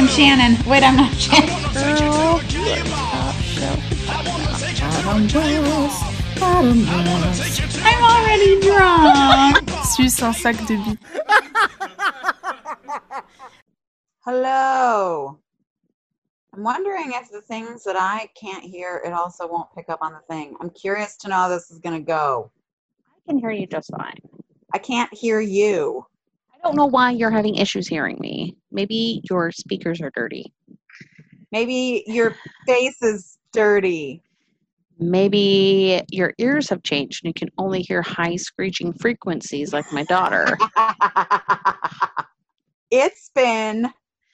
I'm Shannon. Wait, I'm not Shannon. Girl, I'm already drunk. Suce un sac de billes. Hello. I'm wondering if the things that I can't hear, it also won't pick up on the thing. I'm curious to know how this is going to go. I can hear you just fine. I can't hear you. I don't know why you're having issues hearing me. Maybe your speakers are dirty. Maybe your face is dirty. Maybe your ears have changed and you can only hear high screeching frequencies like my daughter. It's been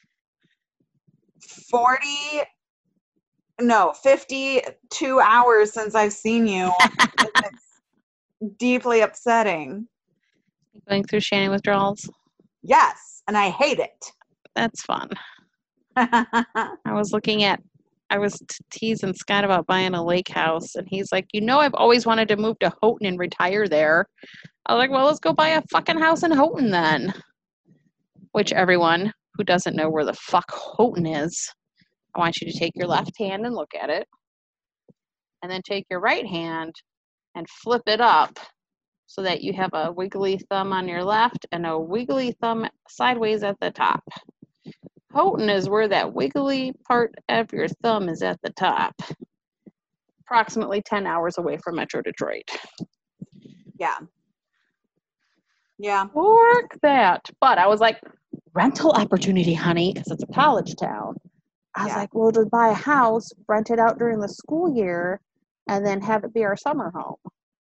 52 hours since I've seen you. It's deeply upsetting. Going through Shannon withdrawals? Yes, and I hate it. That's fun. I was teasing Scott about buying a lake house, and he's like, I've always wanted to move to Houghton and retire there. I was like, well, let's go buy a fucking house in Houghton then. Which everyone who doesn't know where the fuck Houghton is, I want you to take your left hand and look at it, and then take your right hand and flip it up so that you have a wiggly thumb on your left and a wiggly thumb sideways at the top. Houghton is where that wiggly part of your thumb is at the top. Approximately 10 hours away from Metro Detroit. Yeah. Yeah. Work that. But I was like, rental opportunity, honey, because it's a college town. I was like, well, to buy a house, rent it out during the school year, and then have it be our summer home.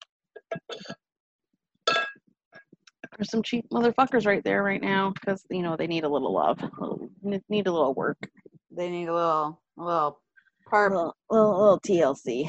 There's some cheap motherfuckers right there right now because, they need a little love. Need a little work. They need a little TLC.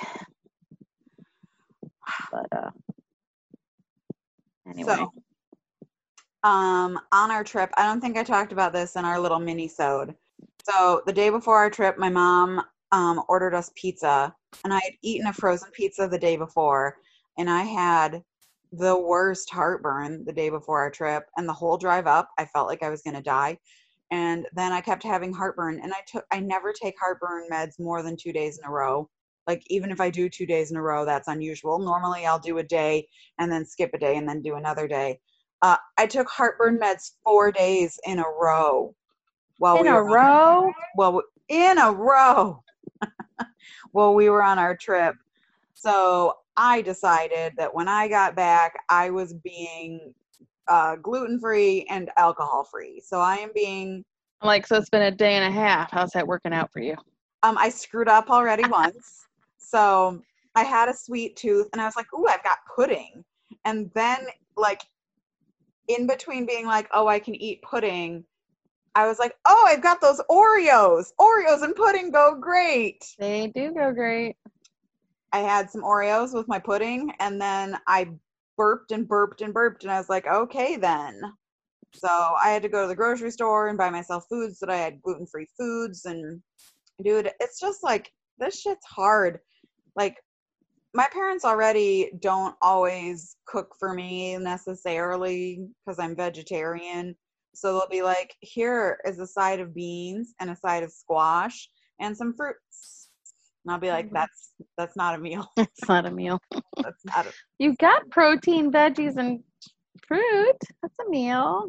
But, anyway. So, on our trip, I don't think I talked about this in our little mini-sode. So, the day before our trip, my mom ordered us pizza, and I had eaten a frozen pizza the day before, and I had the worst heartburn the day before our trip, and the whole drive up, I felt like I was going to die. And then I kept having heartburn, and I never take heartburn meds more than 2 days in a row. Like, even if I do 2 days in a row, that's unusual. Normally, I'll do a day and then skip a day and then do another day. I took heartburn meds 4 days in a row. In a row? In a row. While we were on our trip. So I decided that when I got back, I was being gluten-free and alcohol-free. So I am being... So it's been a day and a half. How's that working out for you? I screwed up already once. So I had a sweet tooth, and I was like, ooh, I've got pudding. And then, in between being like, oh, I can eat pudding, I was like, oh, I've got those Oreos. Oreos and pudding go great. They do go great. I had some Oreos with my pudding, and then I burped, and I was like, okay, then. So I had to go to the grocery store and buy myself foods that I had gluten-free foods, and dude, it's just this shit's hard. My parents already don't always cook for me necessarily because I'm vegetarian. So they'll be like, here is a side of beans and a side of squash and some fruits. And I'll be like, that's not a meal. It's not a meal. That's not a... You got protein, veggies, and fruit. That's a meal.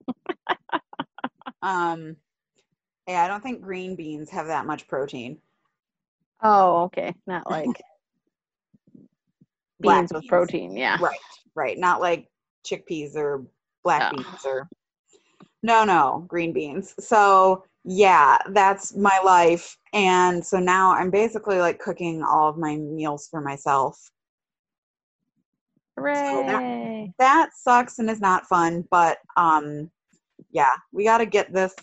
Yeah, I don't think green beans have that much protein. Oh, okay. Not like beans with protein, yeah. Right. Not like chickpeas or black beans or... No, green beans. So, yeah, that's my life. And so now I'm basically cooking all of my meals for myself. Hooray! So that sucks and is not fun, but yeah, we got to get this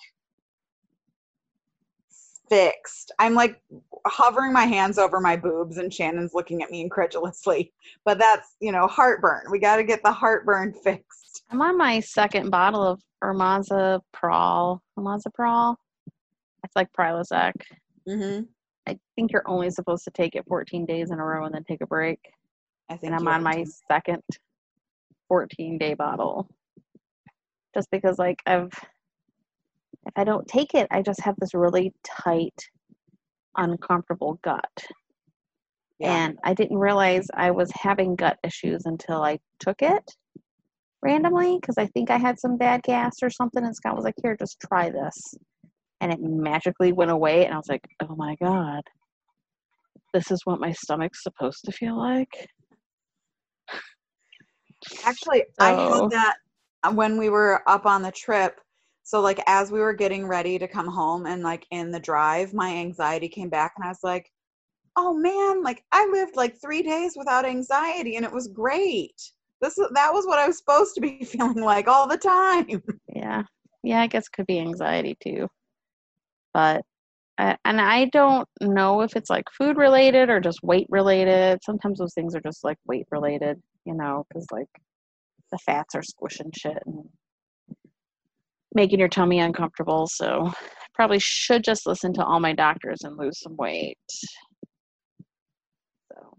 fixed. I'm hovering my hands over my boobs, and Shannon's looking at me incredulously. But that's, heartburn. We got to get the heartburn fixed. I'm on my second bottle of Omazeprazole. It's like Prilosec. Mm-hmm. I think you're only supposed to take it 14 days in a row and then take a break. And I'm on my second 14-day bottle. Just because, if I don't take it, I just have this really tight, uncomfortable gut. Yeah. And I didn't realize I was having gut issues until I took it randomly because I think I had some bad gas or something. And Scott was like, here, just try this. And it magically went away. And I was like, oh my God, this is what my stomach's supposed to feel like. Actually, I had that when we were up on the trip. So like as we were getting ready to come home and like in the drive, my anxiety came back and I was like, oh man, like I lived like 3 days without anxiety and it was great. That was what I was supposed to be feeling like all the time. Yeah. Yeah, I guess it could be anxiety too. But, and I don't know if it's like food related or just weight related. Sometimes those things are just like weight related, you know, because like the fats are squishing shit and making your tummy uncomfortable. So I probably should just listen to all my doctors and lose some weight. So,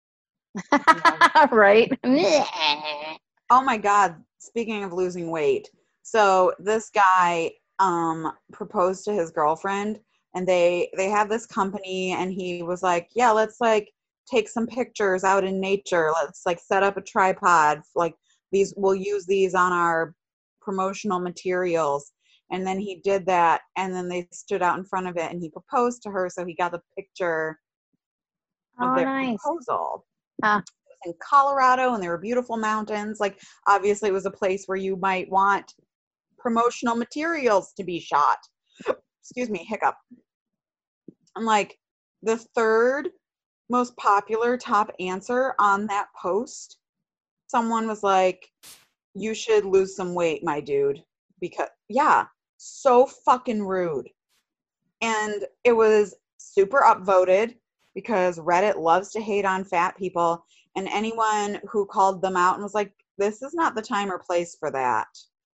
right? Oh my God. Speaking of losing weight. So this guy proposed to his girlfriend and they have this company and he was like, yeah, let's like take some pictures out in nature. Let's like set up a tripod. Like we'll use these on our promotional materials. And then he did that and then they stood out in front of it and he proposed to her. So he got the picture of their proposal. Huh. In Colorado and there were beautiful mountains. Like obviously it was a place where you might want promotional materials to be shot. Excuse me, hiccup. I'm like, the third most popular top answer on that post, someone was like, you should lose some weight, my dude. Because yeah, so fucking rude. And it was super upvoted because Reddit loves to hate on fat people. And anyone who called them out and was like, this is not the time or place for that,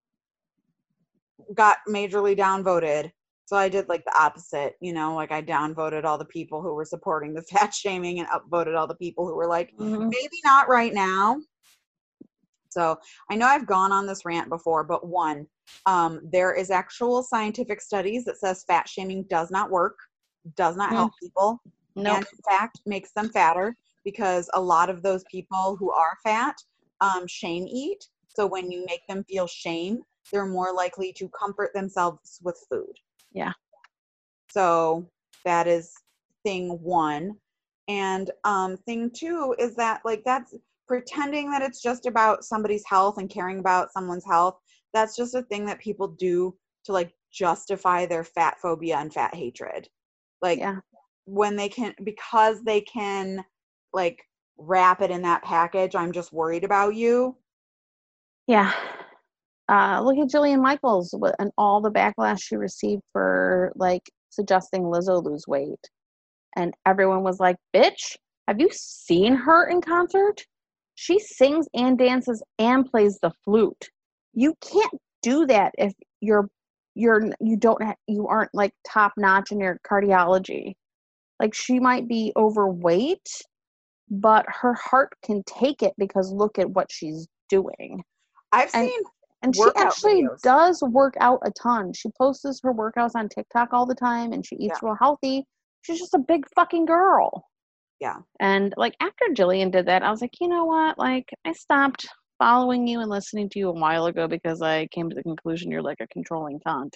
got majorly downvoted. So I did like the opposite, you know, like I downvoted all the people who were supporting the fat shaming and upvoted all the people who were like, maybe not right now. So I know I've gone on this rant before, but one, there is actual scientific studies that says fat shaming does not work, does not help people, and in fact makes them fatter because a lot of those people who are fat shame eat. So when you make them feel shame, they're more likely to comfort themselves with food. Yeah. So that is thing one. And thing two is that like that's pretending that it's just about somebody's health and caring about someone's health. That's just a thing that people do to like justify their fat phobia and fat hatred. Like when they can, because they can like wrap it in that package, I'm just worried about you. Yeah. Look at Jillian Michaels and all the backlash she received for like suggesting Lizzo lose weight. And everyone was like, bitch, have you seen her in concert? She sings and dances and plays the flute. You can't do that if you aren't like top notch in your cardiology. Like she might be overweight, but her heart can take it because look at what she's doing. I've seen and she actually does work out a ton. She posts her workouts on TikTok all the time and she eats real healthy. She's just a big fucking girl. Yeah. And like after Jillian did that, I was like, you know what? Like I stopped following you and listening to you a while ago because I came to the conclusion you're like a controlling cunt.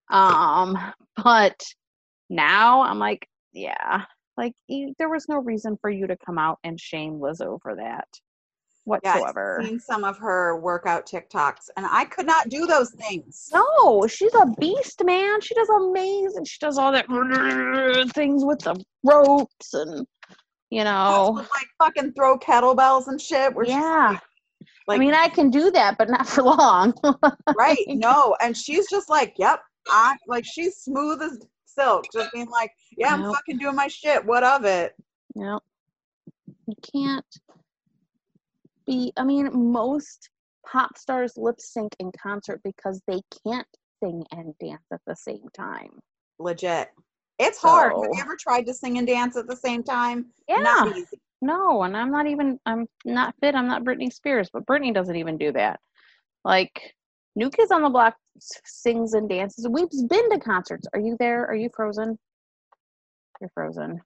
But now I'm like, yeah, like there was no reason for you to come out and shame Lizzo for that whatsoever. Yeah, I've seen some of her workout TikToks and I could not do those things. No, she's a beast, man. She does amazing. She does all that things with the ropes and, you know. Like fucking throw kettlebells and shit. Where yeah. She's like, I mean, I can do that, but not for long. Right. No. And she's just like, yep. Like she's smooth as silk. Just being like, yeah, I'm fucking doing my shit. What of it? Yep. You can't be, I mean, most pop stars lip sync in concert because they can't sing and dance at the same time. Legit. It's hard. Have you ever tried to sing and dance at the same time? Yeah. Not easy. No, and I'm not fit. I'm not Britney Spears, but Britney doesn't even do that. Like, New Kids on the Block sings and dances. We've been to concerts. Are you there? Are you frozen? You're frozen.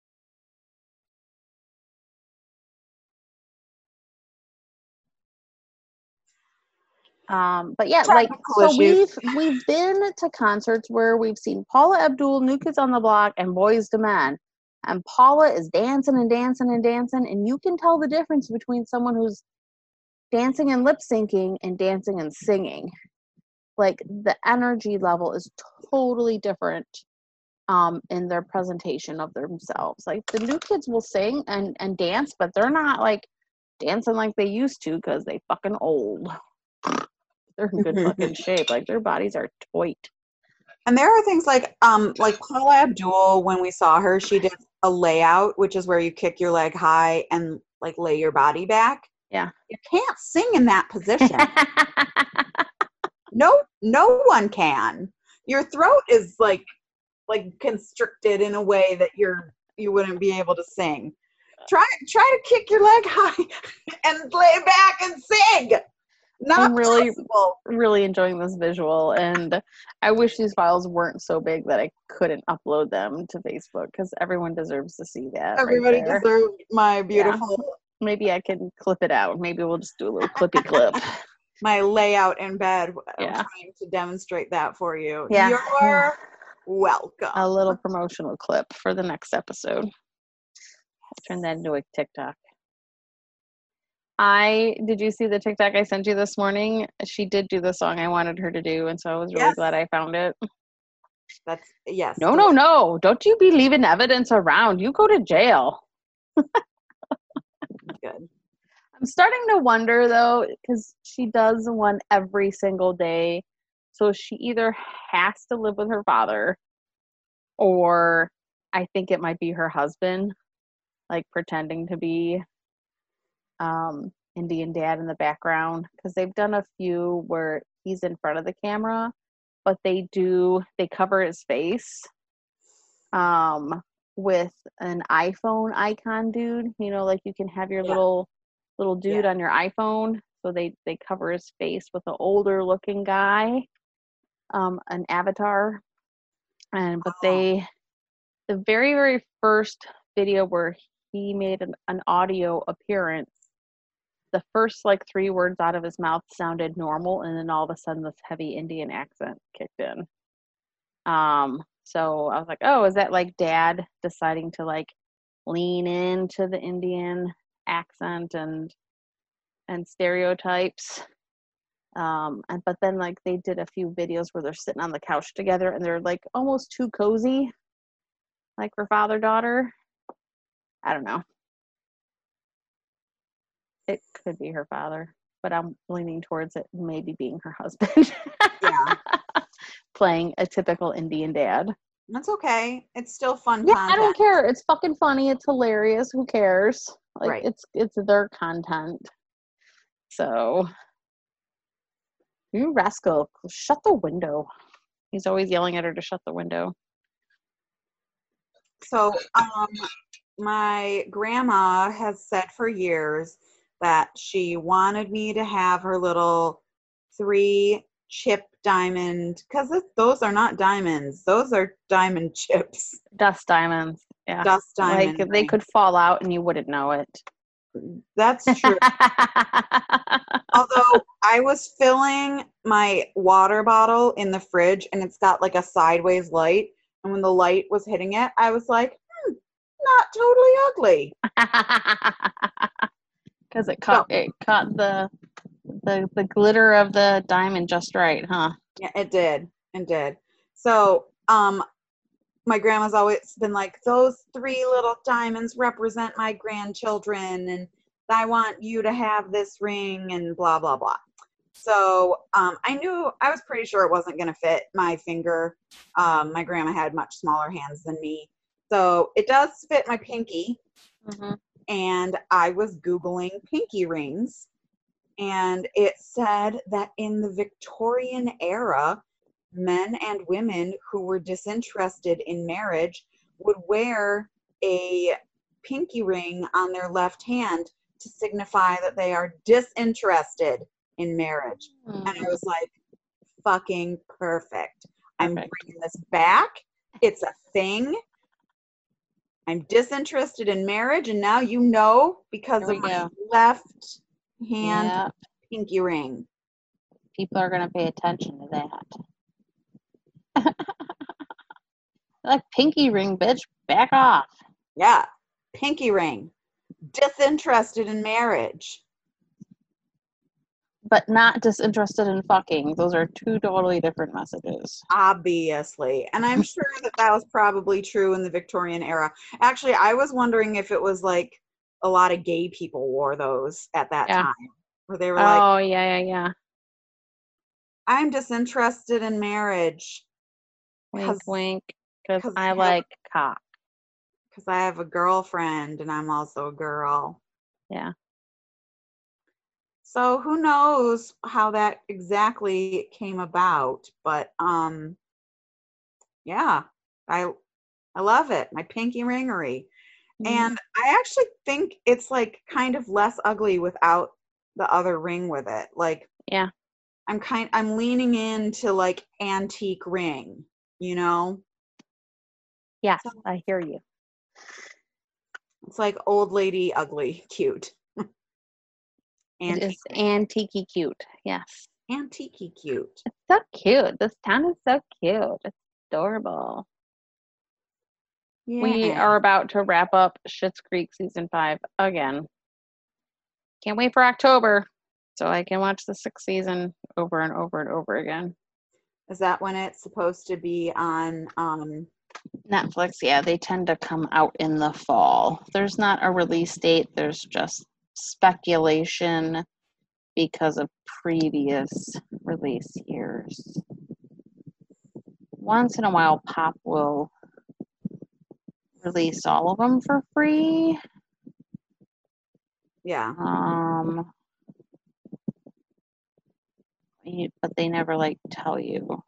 But yeah, like, so we've been to concerts where we've seen Paula Abdul, New Kids on the Block, and Boyz II Men. And Paula is dancing and dancing and dancing, and you can tell the difference between someone who's dancing and lip syncing and dancing and singing. Like, the energy level is totally different in their presentation of themselves. Like, the new kids will sing and dance, but they're not like dancing like they used to because they fucking old. They're in good fucking shape. Like, their bodies are tight. And there are things like Paula Abdul, when we saw her, she did a layout, which is where you kick your leg high and like lay your body back. Yeah. You can't sing in that position. No one can. Your throat is like constricted in a way that you wouldn't be able to sing. Try to kick your leg high and lay back and sing. I'm really enjoying this visual, and I wish these files weren't so big that I couldn't upload them to Facebook, because everyone deserves to see that. Everybody deserves my beautiful. Yeah. Maybe I can clip it out. Maybe we'll just do a little clippy clip. My layout in bed. Yeah. I'm trying to demonstrate that for you. Yeah. You're welcome. A little promotional clip for the next episode. I'll turn that into a TikTok. Did you see the TikTok I sent you this morning? She did do the song I wanted her to do, and so I was really glad I found it. Yes. No. Don't you be leaving evidence around. You go to jail. Good. I'm starting to wonder, though, because she does one every single day. So she either has to live with her father, or I think it might be her husband, like pretending to be Indian dad in the background, because they've done a few where he's in front of the camera, but they cover his face with an iPhone icon dude, like you can have your little dude on your iPhone, so they cover his face with an older looking guy, an avatar. But the very, very first video where he made an audio appearance, the first 3 words out of his mouth sounded normal, and then all of a sudden this heavy Indian accent kicked in. So I was like, oh, is that like dad deciding to lean into the Indian accent and stereotypes? But then they did a few videos where they're sitting on the couch together and they're almost too cozy, for father-daughter. I don't know. It could be her father, but I'm leaning towards it maybe being her husband. Yeah. Playing a typical Indian dad. That's okay. It's still fun content. I don't care. It's fucking funny. It's hilarious. Who cares? Right. It's their content. So, you rascal, shut the window. He's always yelling at her to shut the window. So, my grandma has said for years that she wanted me to have her little 3 chip diamond, because those are not diamonds. Those are diamond chips. Dust diamonds. Yeah. Dust diamonds. They could fall out and you wouldn't know it. That's true. Although I was filling my water bottle in the fridge and it's got a sideways light. And when the light was hitting it, I was like, not totally ugly. Because it caught the glitter of the diamond just right, huh? Yeah, it did. So, my grandma's always been like, those 3 little diamonds represent my grandchildren, and I want you to have this ring, and blah, blah, blah. So, I was pretty sure it wasn't going to fit my finger. My grandma had much smaller hands than me. So, it does fit my pinky. Mm-hmm. And I was Googling pinky rings. And it said that in the Victorian era, men and women who were disinterested in marriage would wear a pinky ring on their left hand to signify that they are disinterested in marriage. And I Mm, was like, fucking perfect. I'm perfect. bringing this back. It's a thing. I'm disinterested in marriage, and now you know because There of we my go. left hand Yeah, pinky ring. people are gonna pay attention to that. Like pinky ring, bitch, back off. Yeah, pinky ring. Disinterested in marriage. But not disinterested in fucking. Those are two totally different messages. Obviously. And I'm sure that that was probably true in the Victorian era. Actually, I was wondering if it was like a lot of gay people wore those at that Yeah. time, where they were like, Oh, yeah. I'm disinterested in marriage Wink, because wink. Because because I like cock. I have a girlfriend and I'm also a girl. Yeah. So who knows how that exactly came about, but yeah, I I love it. My pinky ringery. Mm, And I actually think it's like kind of less ugly without the other ring with it. Like yeah. I'm leaning into like antique ring, you know? Yes, So I hear you. it's like old lady ugly cute. It Antique is ring. antique cute. Yes. Antique cute. It's so cute. This town is so cute. It's adorable. We Yeah. are about to wrap up Schitt's Creek season 5 again. Can't wait for October so I can watch the 6th season over and over and over again. Is that when it's supposed to be on Netflix, yeah, they tend to come out in the fall. There's not a release date, there's just speculation because of previous release years. Once in a while, Pop will release all of them for free. yeah. But they never like tell you.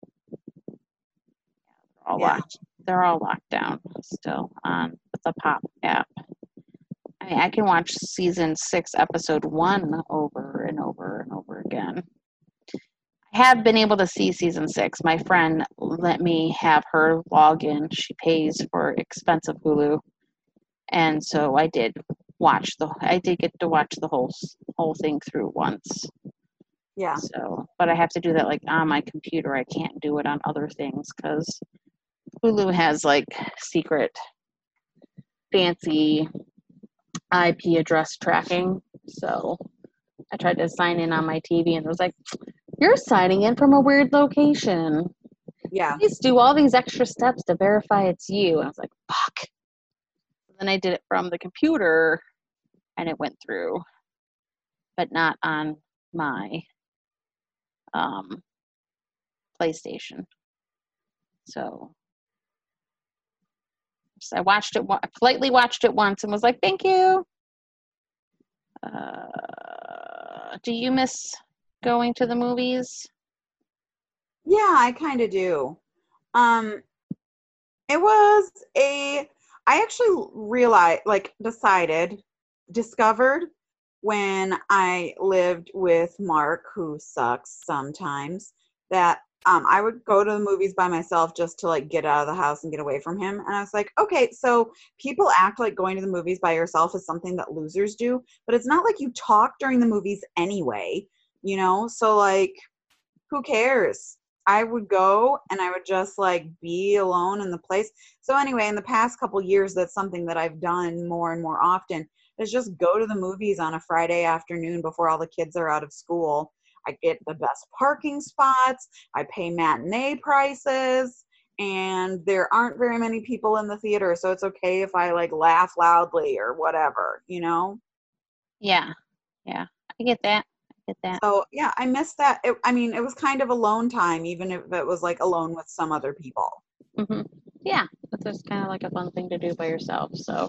Yeah. They're all locked down still on the Pop app. I mean, I can watch season 6, episode 1 over and over and over again. I have been able to see season 6. My friend let me have her log in. She pays for expensive Hulu, and so I did get to watch the whole thing through once. Yeah. So, but I have to do that like on my computer. I can't do it on other things because Hulu has like secret, fancy IP address tracking. So I tried to sign in on my TV and it was like, you're signing in from a weird location. Yeah. Please do all these extra steps to verify it's you. And I was like, fuck. Then I did it from the computer and it went through, but not on my PlayStation. So I watched it, politely watched it once and was like, thank you. Do you miss going to the movies? Yeah, I kind of do. Um it was I actually realized discovered when I lived with Mark, who sucks sometimes, that I would go to the movies by myself just to like get out of the house and get away from him. And I was like, okay, so people act like going to the movies by yourself is something that losers do, but it's not like you talk during the movies anyway, you know? So like, who cares? I would go and I would just like be alone in the place. So anyway, in the past couple years, that's something that I've done more and more often is just go to the movies on a Friday afternoon before all the kids are out of school. I get the best parking spots. I pay matinee prices and there aren't very many people in the theater. So it's okay if I like laugh loudly or whatever, you know? Yeah. I get that. So yeah, I missed that. I mean, it was kind of alone time, even if it was like alone with some other people. Mm-hmm. Yeah, it's just kind of like a fun thing to do by yourself. So,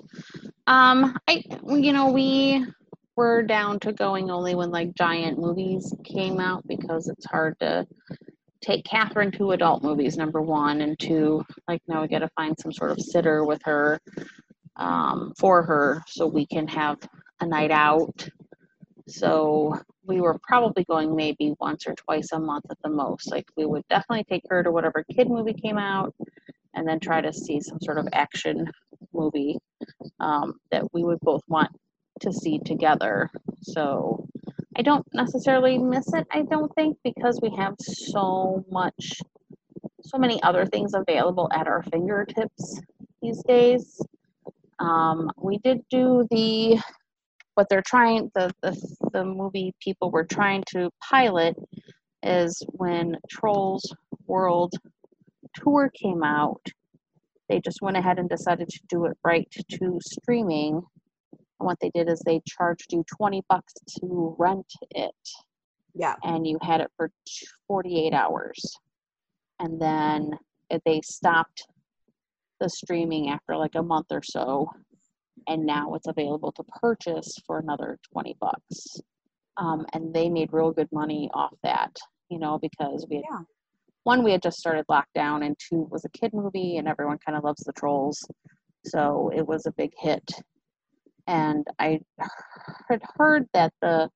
we were down to going only when like giant movies came out because it's hard to take Catherine to adult movies, number one, and two, like now we got to find some sort of sitter with her, for her, so we can have a night out. So we were probably going maybe once or twice a month at the most. Like we would definitely take her to whatever kid movie came out and then try to see some sort of action movie that we would both want to see together. So I don't necessarily miss it, I don't think, because we have so many other things available at our fingertips these days. We did do what they're trying, the movie people were trying to pilot is when Trolls World Tour came out, they just went ahead and decided to do it right to streaming. And what they did is they charged you $20 to rent it. Yeah. And you had it for 48 hours. And then they stopped the streaming after like a month or so. And now it's available to purchase for another $20. And they made real good money off that, because we had just started lockdown, and 2 was a kid movie, and everyone kind of loves the Trolls. So it was a big hit. And I had heard that the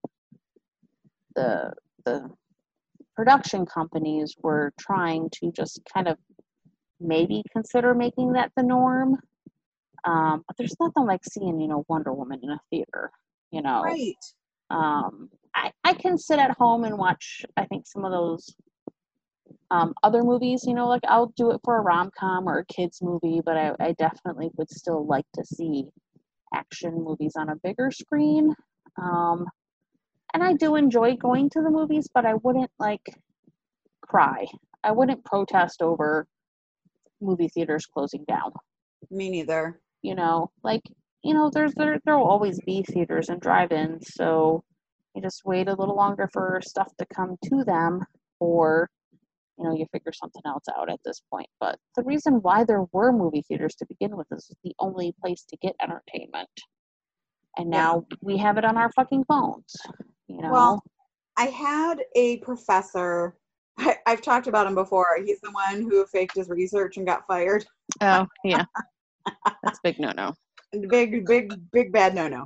production companies were trying to just kind of maybe consider making that the norm. But there's nothing like seeing, Wonder Woman in a theater, Right. I can sit at home and watch, I think, some of those other movies, like I'll do it for a rom-com or a kids movie, but I definitely would still like to see action movies on a bigger screen. And I do enjoy going to the movies, but I wouldn't cry. I wouldn't protest over movie theaters closing down. Me neither. There'll always be theaters and drive-ins, so you just wait a little longer for stuff to come to them, or you figure something else out at this point. But the reason why there were movie theaters to begin with is the only place to get entertainment. And now we have it on our fucking phones, Well, I had a professor, I've talked about him before. He's the one who faked his research and got fired. Oh, yeah. That's big no-no. Big bad no-no.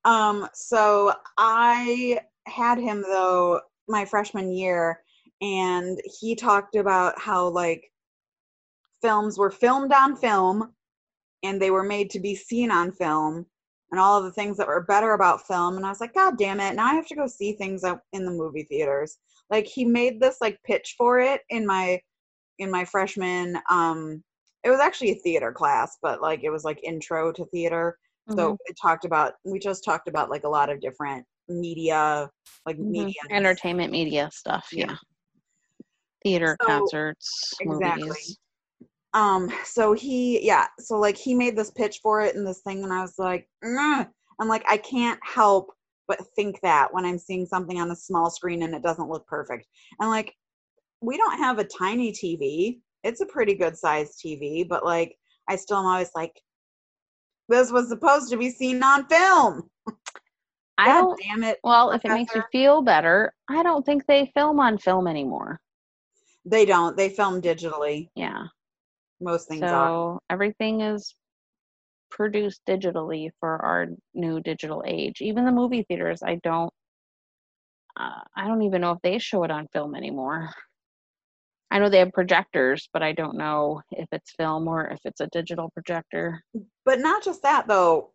So I had him, though, my freshman year, and he talked about how films were filmed on film and they were made to be seen on film, and all of the things that were better about film. And I was like, God damn it, now I have to go see things up in the movie theaters. He made this pitch for it in my freshman, it was actually a theater class, but it was intro to theater. Mm-hmm. So we just talked about a lot of different media, media, entertainment media stuff. Yeah. Theater, concerts, exactly. Movies. So he made this pitch for it and this thing, and I was like, I'm I can't help but think that when I'm seeing something on a small screen and it doesn't look perfect. And we don't have a tiny TV. It's a pretty good sized TV, but I still am always this was supposed to be seen on film. God damn it. Well, if it makes you feel better, I don't think they film on film anymore. They don't. They film digitally. Yeah. Most things are. So everything is produced digitally for our new digital age. Even the movie theaters, I don't even know if they show it on film anymore. I know they have projectors, but I don't know if it's film or if it's a digital projector. But not just that, though.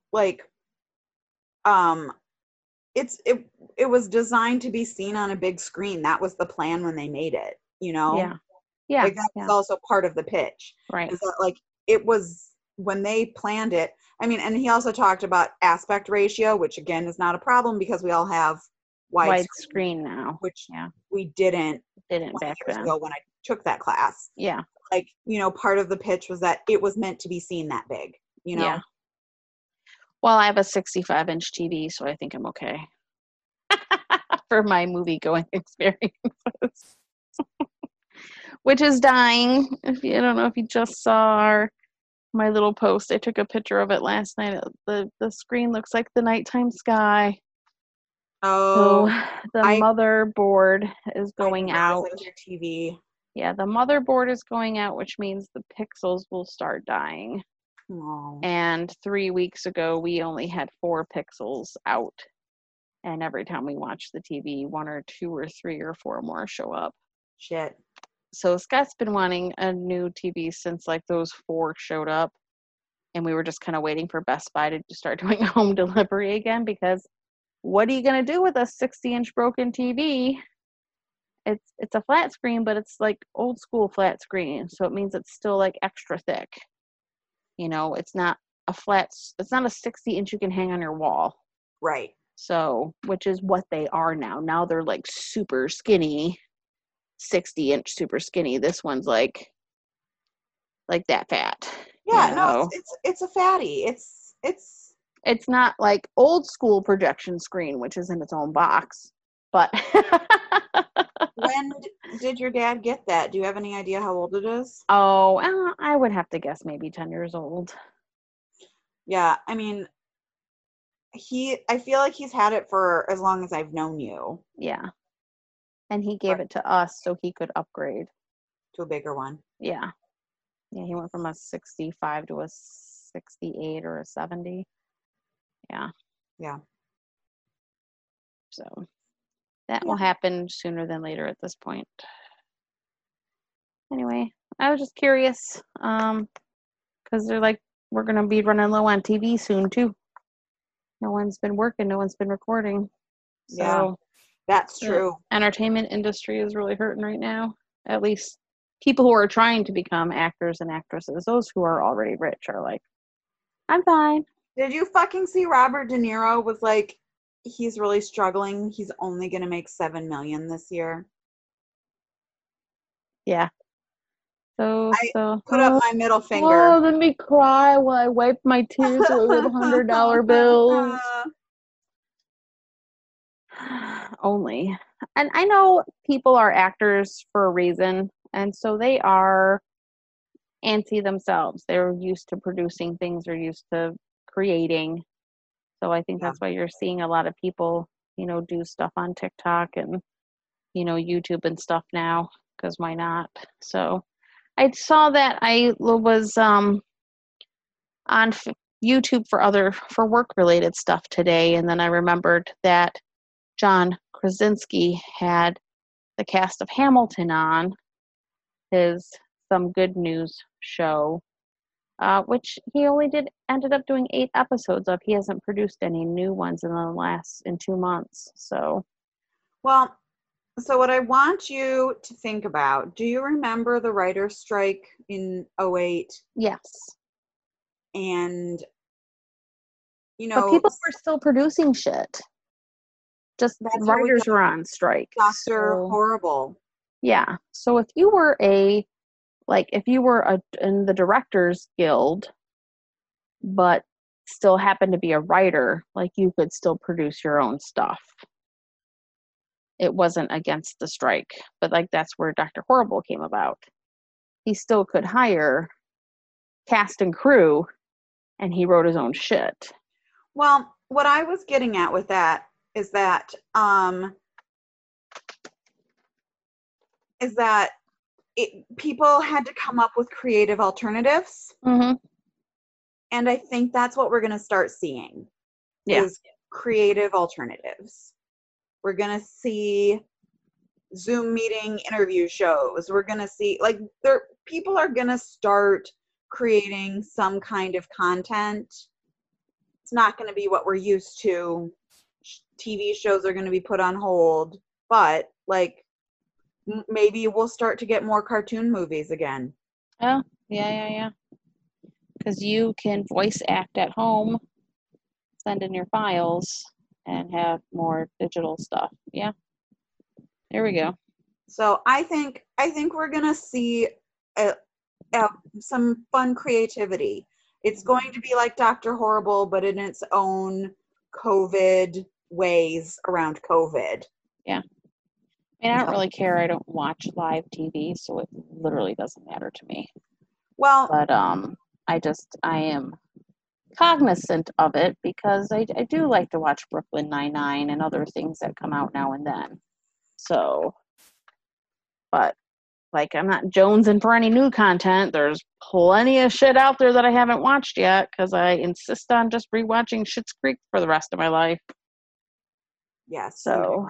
It was designed to be seen on a big screen. That was the plan when they made it. Yeah. Yeah. That was also part of the pitch. Right. Is that it was when they planned it. I mean, and he also talked about aspect ratio, which again is not a problem because we all have widescreen now, which we didn't back then. Ago when I took that class. Yeah. Part of the pitch was that it was meant to be seen that big. Yeah. Well, I have a 65-inch TV, so I think I'm okay for my movie-going experiences. Which is dying. I don't know if you just saw my little post. I took a picture of it last night. The screen looks like the nighttime sky. Oh. So the motherboard is going out. Your TV. Yeah, the motherboard is going out, which means the pixels will start dying. Oh. And 3 weeks ago, we only had 4 pixels out. And every time we watch the TV, 1 or 2 or 3 or 4 more show up. Shit. So Scott's been wanting a new TV since like those 4 showed up. And we were just kind of waiting for Best Buy to start doing home delivery again, because what are you going to do with a 60-inch broken TV? It's a flat screen, but it's like old school flat screen. So it means it's still like extra thick. You know, it's not a 60-inch you can hang on your wall. Right. So, which is what they are now. Now they're like super skinny, 60-inch super skinny. This one's like that fat. Yeah, you no, know? it's a fatty. It's not like old school projection screen, which is in its own box. But When did your dad get that? Do you have any idea how old it is? I would have to guess maybe 10 years old. Yeah, I mean, I feel like he's had it for as long as I've known you. Yeah. And he gave it to us so he could upgrade to a bigger one. Yeah. Yeah, he went from a 65 to a 68 or a 70. Yeah. Yeah. So that will happen sooner than later at this point. Anyway, I was just curious, because they're like, we're going to be running low on TV soon too. No one's been working, no one's been recording. So yeah, that's true. Entertainment industry is really hurting right now. At least people who are trying to become actors and actresses, those who are already rich are like, I'm fine. Did you fucking see Robert De Niro was like, he's really struggling. He's only going to make $7 million this year. Yeah. So put up my middle finger. Oh, let me cry while I wipe my tears away with $100 bills. Only. And I know people are actors for a reason, and so they are antsy themselves. They're used to producing things, they're used to creating. So I think that's why you're seeing a lot of people, do stuff on TikTok and, YouTube and stuff now, because why not? So I saw that I was on YouTube for work-related stuff today, and then I remembered that John Krasinski had the cast of Hamilton on his Some Good News show, which he only ended up doing 8 episodes of. He hasn't produced any new ones in 2 months. So what I want you to think about, do you remember the writer's strike in 2008? Yes. And, but people were still producing shit. Just writers were on strike. Dr. Horrible. Yeah. So if you were in the Directors Guild, but still happened to be a writer, like, you could still produce your own stuff. It wasn't against the strike, but that's where Dr. Horrible came about. He still could hire cast and crew, and he wrote his own shit. Well, what I was getting at with that is that people had to come up with creative alternatives. Mm-hmm. And I think that's what we're going to start seeing. Yeah. Is creative alternatives. We're going to see Zoom meeting interview shows. We're going to see, people are going to start creating some kind of content. It's not going to be what we're used to. TV shows are going to be put on hold, but maybe we'll start to get more cartoon movies again. Oh, yeah. Because you can voice act at home, send in your files, and have more digital stuff. Yeah. There we go. So I think we're going to see some fun creativity. It's going to be like Dr. Horrible, but in its own COVID ways around COVID. Yeah. I mean, I don't really care. I don't watch live TV, so it literally doesn't matter to me. Well, but I am cognizant of it because I do like to watch Brooklyn Nine-Nine and other things that come out now and then. So, but I'm not jonesing for any new content. There's plenty of shit out there that I haven't watched yet because I insist on just rewatching Schitt's Creek for the rest of my life. Yes. So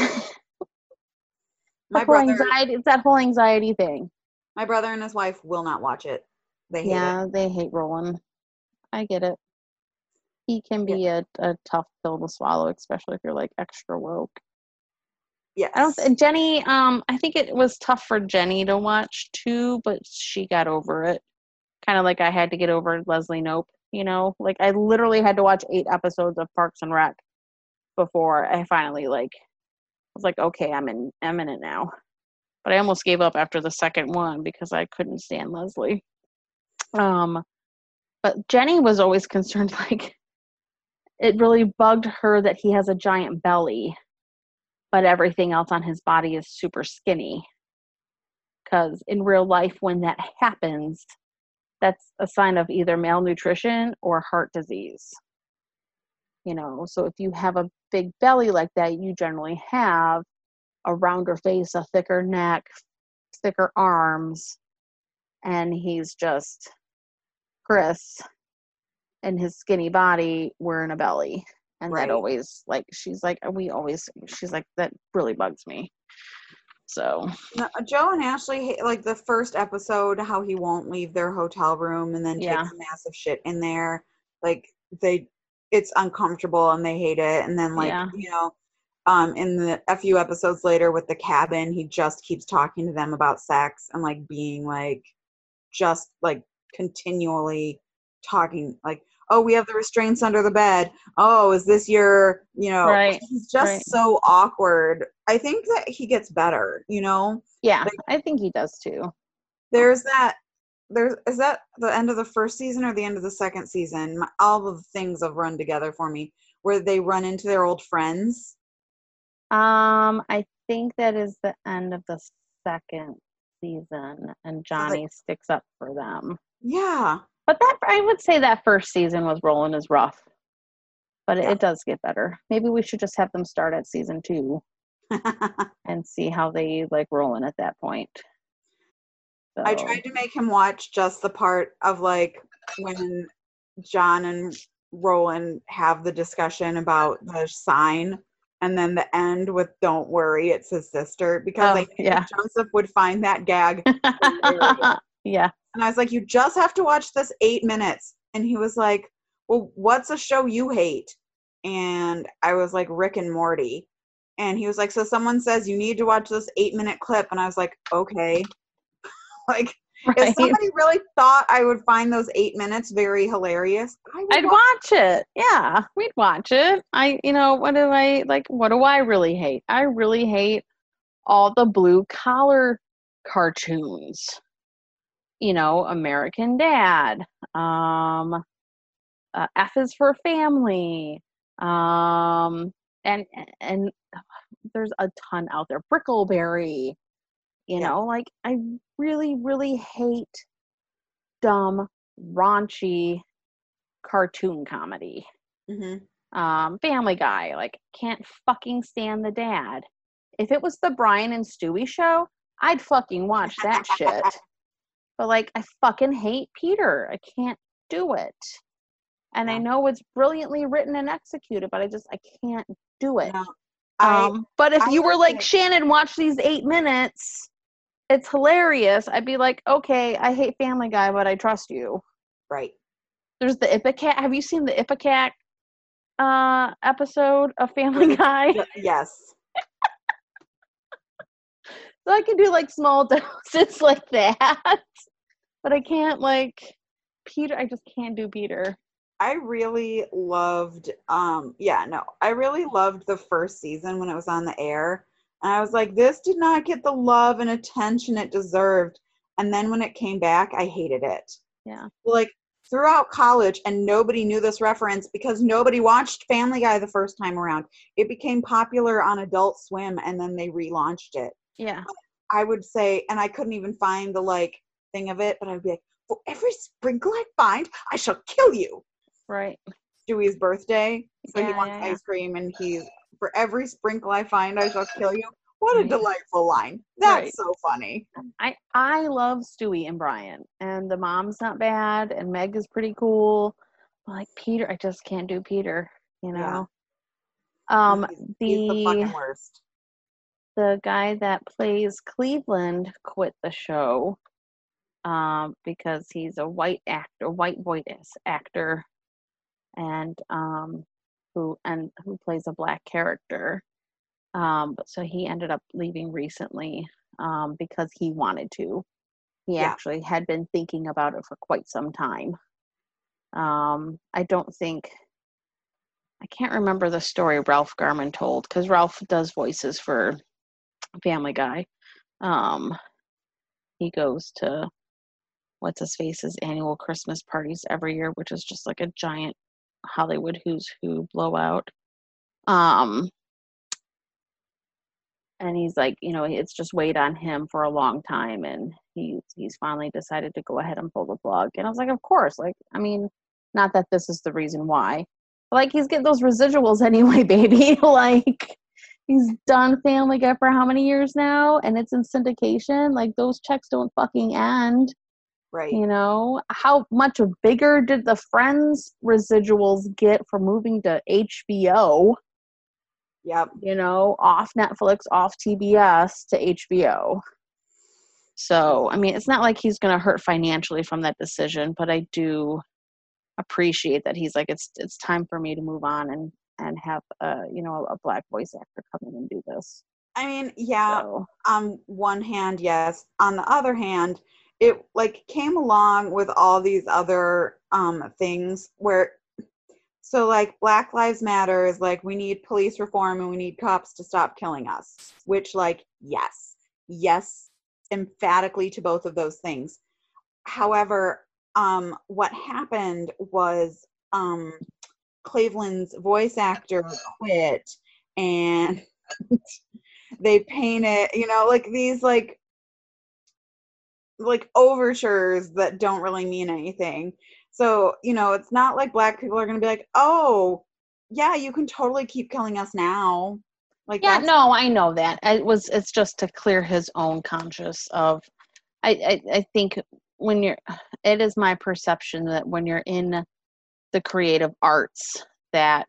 My whole brother, anxiety, it's that whole anxiety thing. my brother and his wife will not watch it. They hate it. Yeah, they hate Roland. I get it. He can Yeah. be a tough pill to swallow, especially if you're like extra woke. Yes. Jenny, I think it was tough for Jenny to watch too, but she got over it. Kind of like I had to get over Leslie Knope, you know? Like I literally had to watch 8 episodes of Parks and Rec before I finally like was like, okay, I'm in it now. But I almost gave up after the second one because I couldn't stand Leslie. But Jenny was always concerned, like it really bugged her that he has a giant belly, but everything else on his body is super skinny. Because in real life, when that happens, that's a sign of either malnutrition or heart disease. You know, so if you have a big belly like that, you generally have a rounder face, a thicker neck, thicker arms, and he's just Chris and his skinny body wearing a belly. And Right. that always, like, she's like, that really bugs me. So No, Joe and Ashley, like the first episode, how he won't leave their hotel room and then Yeah. takes a massive shit in there. Like it's uncomfortable and they hate it. And then like, Yeah. you know, a few episodes later with the cabin, he just keeps talking to them about sex and like being like, just like continually talking like, oh, we have the restraints under the bed. Oh, is this your, you know, Right. he's just so awkward. I think that he gets better, you know? Yeah, Like, I think he does too. is that the end of the first season or the end of the second season? All of the things have run together for me where they run into their old friends. I think that is the end of the second season and Johnny sticks up for them. Yeah. But that, I would say that first season was Roland is rough. But Yeah. it does get better. Maybe we should just have them start at season 2 and see how they like Roland at that point. So. I tried to make him watch just the part of like when John and Roland have the discussion about the sign and then the end with "Don't worry, it's his sister," because I knew Joseph would find that gag hilarious. Yeah. And I was like, you just have to watch this 8 minutes. And he was like, well, what's a show you hate? And I was like, Rick and Morty. And he was like, so someone says you need to watch this 8-minute clip. And I was like, okay. Like, if somebody really thought I would find those 8 minutes very hilarious, I'd watch it. Yeah, we'd watch it. What do I really hate? I really hate all the blue collar cartoons. You know, American Dad, F is for Family, and there's a ton out there. Brickleberry, you know, like I really, really hate dumb, raunchy cartoon comedy. Mm-hmm. Family Guy, like can't fucking stand the dad. If it was the Brian and Stewie show, I'd fucking watch that shit. But like I fucking hate Peter. I can't do it. And I know it's brilliantly written and executed, but I can't do it. No, but if you were like, Shannon, watch these 8 minutes, it's hilarious. I'd be like, okay, I hate Family Guy, but I trust you. Right. There's the Ipecac. Have you seen the Ipecac episode of Family Guy? Yes. So I can do like small doses like that. But I can't like Peter. I just can't do Peter. I really loved, I really loved the first season when it was on the air. And I was like, this did not get the love and attention it deserved. And then when it came back, I hated it. Yeah. Like throughout college, and nobody knew this reference because nobody watched Family Guy the first time around. It became popular on Adult Swim and then they relaunched it. Yeah. I would say, and I couldn't even find the like thing of it, but I'd be like, for every sprinkle I find, I shall kill you. Right. Stewie's birthday. So he wants yeah. ice cream and he's, for every sprinkle I find, I shall kill you. What a delightful line. That's so funny. I love Stewie and Brian. And the mom's not bad. And Meg is pretty cool. But like Peter, I just can't do Peter, you know? He's the fucking worst. The guy that plays Cleveland quit the show because he's a white voice actor, and who plays a black character. So he ended up leaving recently because he wanted to. He actually had been thinking about it for quite some time. I can't remember the story Ralph Garman told, because Ralph does voices for Family Guy. He goes to what's his face's annual Christmas parties every year, which is just like a giant Hollywood who's who blowout. And he's like, it's just weighed on him for a long time, and he's finally decided to go ahead and pull the plug. And I was like, of course, not that this is the reason why, but he's getting those residuals anyway, baby. He's done Family Guy for how many years now, and it's in syndication. Those checks don't fucking end. Right. How much bigger did the Friends residuals get for moving to HBO? Yep. Off Netflix, off TBS to HBO. So, it's not like he's going to hurt financially from that decision, but I do appreciate that he's like, it's time for me to move on and have a black voice actor come in and do this. So. On one hand, yes. On the other hand, it came along with all these other things where, so Black Lives Matter is we need police reform and we need cops to stop killing us, which yes, emphatically to both of those things. However, what happened was Cleveland's voice actor quit, and they painted, these overtures that don't really mean anything. So, it's not like black people are going to be like, oh, yeah, you can totally keep killing us now. No, I know that. It's just to clear his own conscience of, I think it is my perception that when you're in the creative arts that,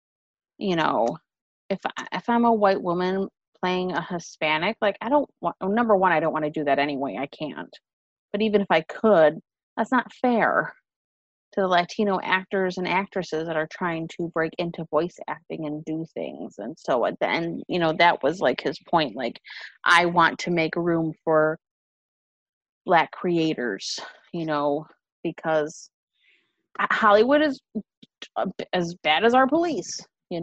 if I'm a white woman playing a Hispanic, number one, I don't want to do that anyway. I can't. But even if I could, that's not fair to the Latino actors and actresses that are trying to break into voice acting and do things. And so then, that was his point. I want to make room for black creators, because Hollywood is as bad as our police,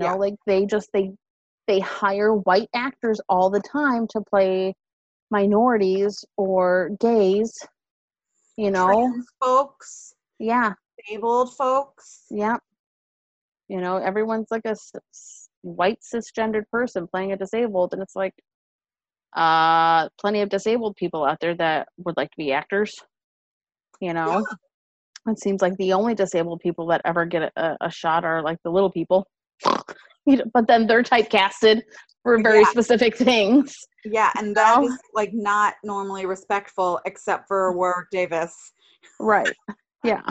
they hire white actors all the time to play minorities or gays, trans folks. Yeah. Disabled folks. Yeah. Everyone's a white cisgendered person playing a disabled, and it's plenty of disabled people out there that would like to be actors. Yeah. It seems like the only disabled people that ever get a shot are the little people. But then they're typecasted for very specific things. Yeah, and that is not normally respectful except for Warwick Davis. Right. Yeah.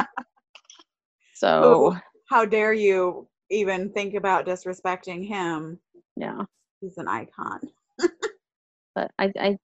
So how dare you even think about disrespecting him? Yeah. He's an icon. But I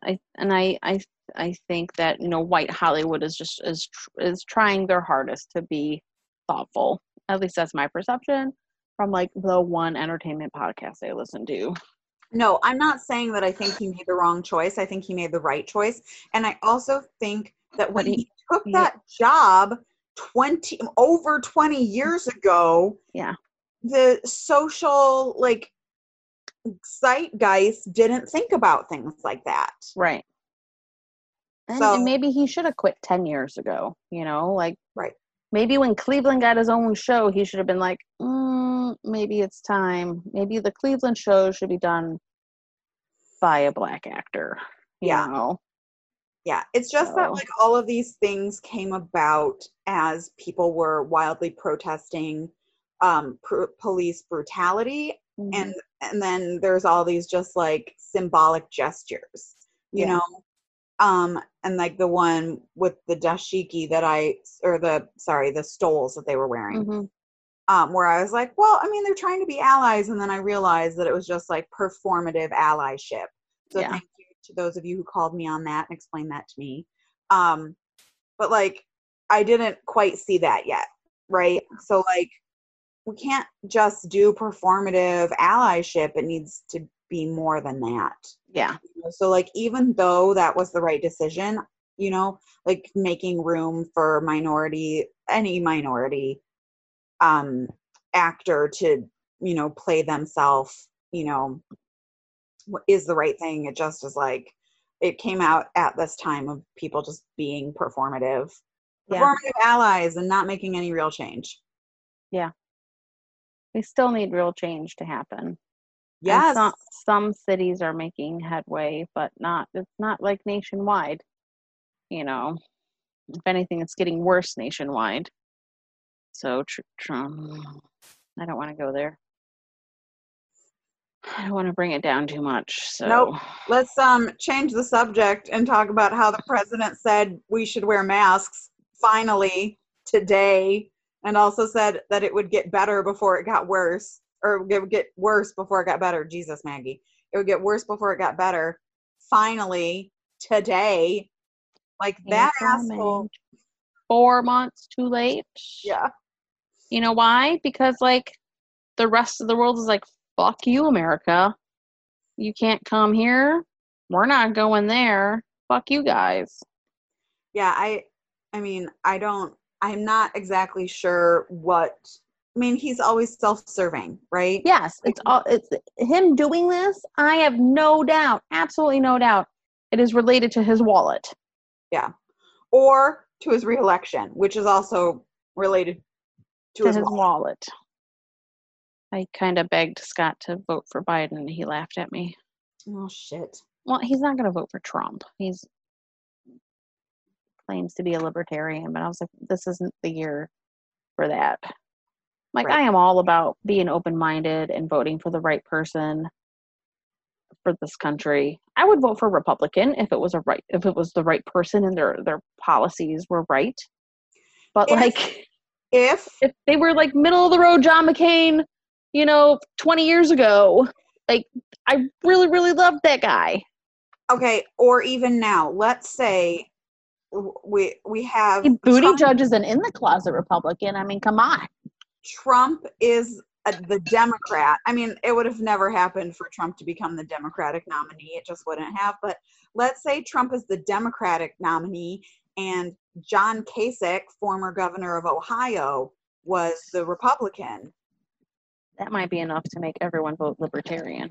think that white Hollywood is trying their hardest to be thoughtful. At least that's my perception from the one entertainment podcast I listen to. No, I'm not saying that I think he made the wrong choice. I think he made the right choice. And I also think that when he took that job over 20 years ago, the social zeitgeist didn't think about things like that. Right. And maybe he should have quit 10 years ago, right. Maybe when Cleveland got his own show, he should have been maybe it's time. Maybe the Cleveland show should be done by a black actor, you know? Yeah, it's just that all of these things came about as people were wildly protesting police brutality, and then there's all these just symbolic gestures, you know, and the one with the dashiki that the stoles that they were wearing. where I was like, well, I mean, they're trying to be allies. And then I realized that it was just like performative allyship. So Yeah. thank you to those of you who called me on that and explained that to me. But like, I didn't quite see that yet. Right. So like, we can't just do performative allyship. It needs to be more than that. Yeah. So like, even though that was the right decision, you know, like making room for any minority actor to, you know, play themselves, you know, is the right thing. It just is like, it came out at this time of people just being performative allies and not making any real change. Yeah. We still need real change to happen. Yes. And some cities are making headway, but it's not like nationwide. You know, if anything, it's getting worse nationwide. So Trump, I don't want to go there. I don't want to bring it down too much. So nope. Let's change the subject and talk about how the president said we should wear masks finally today, and also said that it would get better before it got worse, or it would get worse before it got better. Jesus, Maggie. It would get worse before it got better. Finally today. Like that asshole. 4 months too late. Yeah. You know why? Because like the rest of the world is like, fuck you, America. You can't come here. We're not going there. Fuck you guys. Yeah, I mean, I'm not exactly sure what. I mean, he's always self-serving, right? Yes, it's him doing this. I have no doubt, absolutely no doubt, it is related to his wallet. Yeah, or to his reelection, which is also related to his wallet. I kind of begged Scott to vote for Biden, and he laughed at me. Oh shit. Well, he's not going to vote for Trump. He's claims to be a libertarian, but I was like, this isn't the year for that. Like, right. I am all about being open-minded and voting for the right person for this country. I would vote for Republican if it was the right person and their policies were right. But if they were like middle of the road John McCain, 20 years ago, like I really, really loved that guy. Okay, or even now, let's say we have Buttigieg is an in the closet Republican. I mean, come on. Trump is the Democrat. I mean, it would have never happened for Trump to become the Democratic nominee. It just wouldn't have. But let's say Trump is the Democratic nominee and John Kasich, former governor of Ohio, was the Republican. That might be enough to make everyone vote libertarian.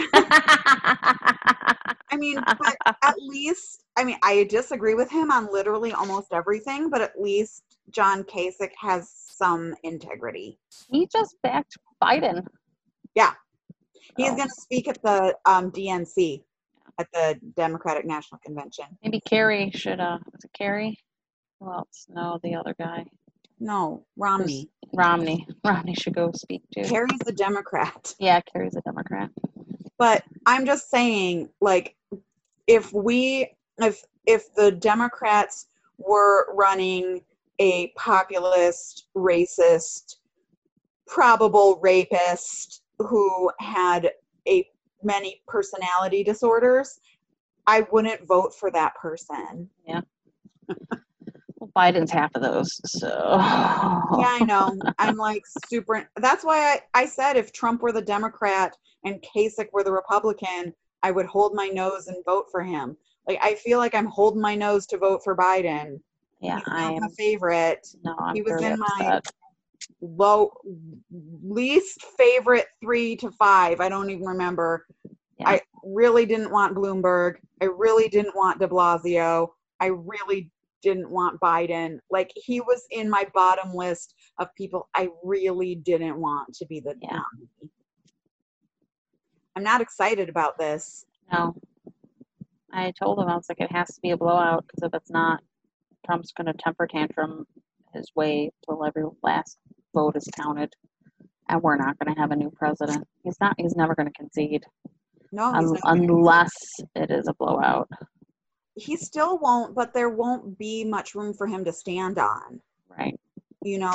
I mean, but at least, I disagree with him on literally almost everything, but at least John Kasich has some integrity. He just backed Biden. Yeah. He's going to speak at the DNC, at the Democratic National Convention. Maybe Kerry should, was it Kerry? Who else? No, the other guy. No, Romney. Romney should go speak too. Kerry's the Democrat. Yeah, Kerry's a Democrat. But I'm just saying, like, if the Democrats were running a populist, racist, probable rapist who had many personality disorders, I wouldn't vote for that person. Yeah. Well, Biden's half of those, so. Yeah, I know. I'm like super. That's why I said if Trump were the Democrat and Kasich were the Republican, I would hold my nose and vote for him. Like, I feel like I'm holding my nose to vote for Biden. Yeah, I am a favorite. No, I'm he was in upset. My least favorite 3 to 5. I don't even remember. Yeah. I really didn't want Bloomberg. I really didn't want de Blasio. I really didn't want Biden. Like, he was in my bottom list of people I really didn't want to be the nominee. I'm not excited about this. No. I told him, I was like, it has to be a blowout, because if it's not, Trump's going to temper tantrum his way till every last vote is counted, and we're not going to have a new president. He's never going to concede. No, unless it is a blowout. He still won't, but there won't be much room for him to stand on. Right.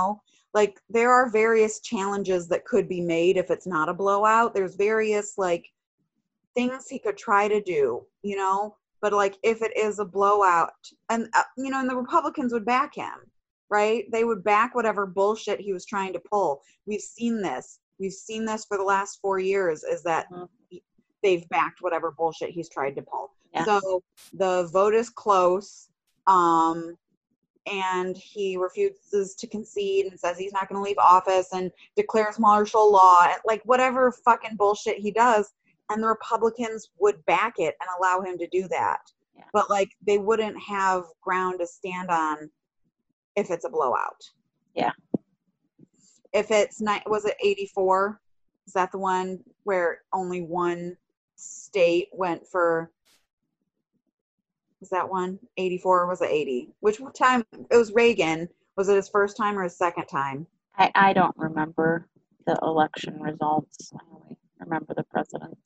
like there are various challenges that could be made if it's not a blowout. There's various like things he could try to do, you know, but like if it is a blowout, and you know, and the Republicans would back him, right? They would back whatever bullshit he was trying to pull. We've seen this for the last 4 years, is that they've backed whatever bullshit he's tried to pull. Yeah. So the vote is close, and he refuses to concede and says he's not going to leave office and declares martial law, like whatever fucking bullshit he does. And the Republicans would back it and allow him to do that. Yeah. But like they wouldn't have ground to stand on if it's a blowout. Yeah. If it's was it 84? Is that the one where only one state went for? Was that one 84 or was it 80? Which time? It was Reagan. Was it his first time or his second time? I don't remember the election results. I only remember the presidents.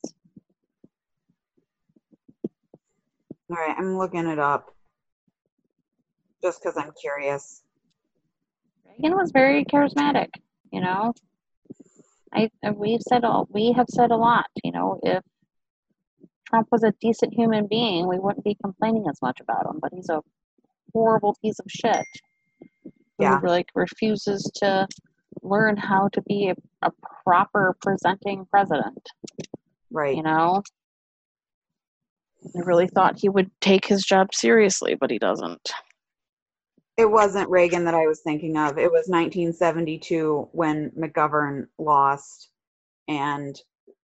All right, I'm looking it up just because I'm curious. Reagan was very charismatic, you know. We have said a lot, you know. If Trump was a decent human being, we wouldn't be complaining as much about him. But he's a horrible piece of shit Yeah. who like refuses to learn how to be a proper presenting president. Right. You know, I really thought he would take his job seriously, but he doesn't. It wasn't Reagan that I was thinking of. It was 1972 when McGovern lost and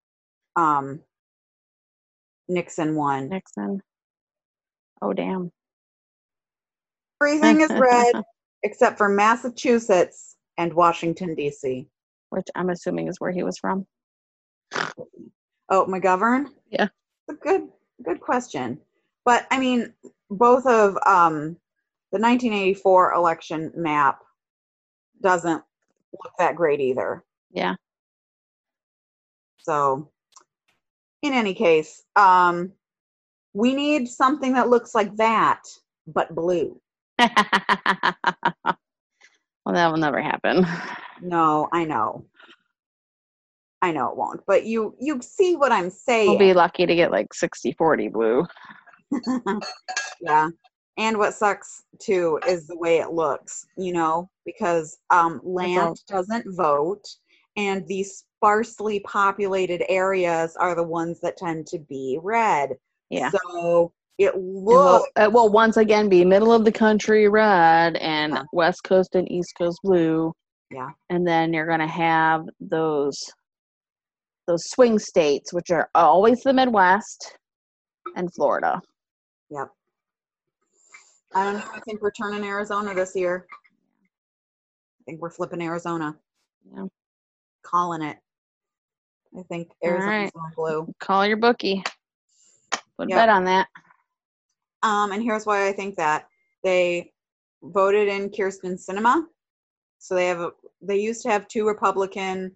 Nixon won. Nixon. Oh, damn. Everything is red except for Massachusetts and Washington, D.C. Which I'm assuming is where he was from. Oh, McGovern? Yeah. A good question. But, I mean, both of the 1984 election map doesn't look that great either. Yeah. So, in any case, we need something that looks like that, but blue. Well, that will never happen. No, I know it won't. But you see what I'm saying. We'll be lucky to get like 60-40 blue. Yeah. And what sucks too is the way it looks, you know, because land doesn't vote, and these sparsely populated areas are the ones that tend to be red. Yeah. So it looks. It will once again be middle of the country red and West Coast and East Coast blue. Yeah. And then you're gonna have those swing states, which are always the Midwest and Florida. Yep. I don't know. I think we're turning Arizona this year. I think we're flipping Arizona. Yeah. Calling it. I think Arizona's going blue. Call your bookie. Put a bet on that. And here's why I think that. They voted in Kyrsten Sinema. So they used to have 2 Republican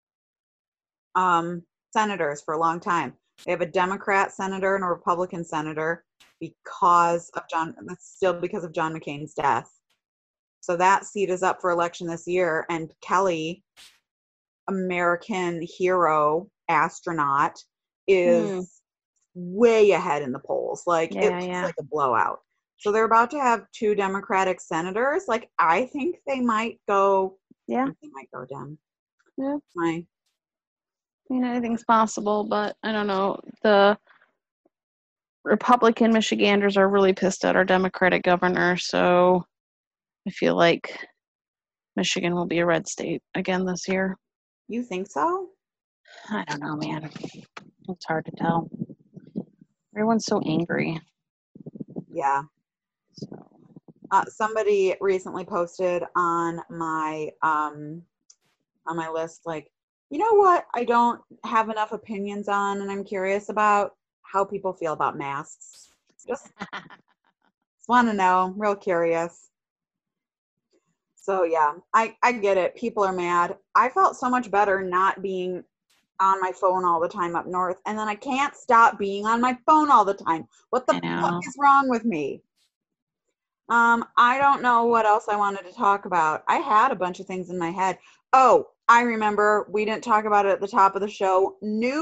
senators for a long time. They have a Democrat senator and a Republican senator because of John McCain's death. So that seat is up for election this year, and Kelly, American hero astronaut, is way ahead in the polls. Like it's like a blowout. So they're about to have 2 Democratic senators. Like I think they might go. Yeah, they might go down. Yeah, I mean, anything's possible, but I don't know. The Republican Michiganders are really pissed at our Democratic governor, so I feel like Michigan will be a red state again this year. You think so? I don't know, man. It's hard to tell. Everyone's so angry. Yeah. So. Somebody recently posted on my list, like, you know what I don't have enough opinions on, and I'm curious about how people feel about masks. Just want to know. I'm real curious. So yeah, I get it. People are mad. I felt so much better not being on my phone all the time up north, and then I can't stop being on my phone all the time. What the fuck is wrong with me? I don't know what else I wanted to talk about. I had a bunch of things in my head. Oh, I remember we didn't talk about it at the top of the show.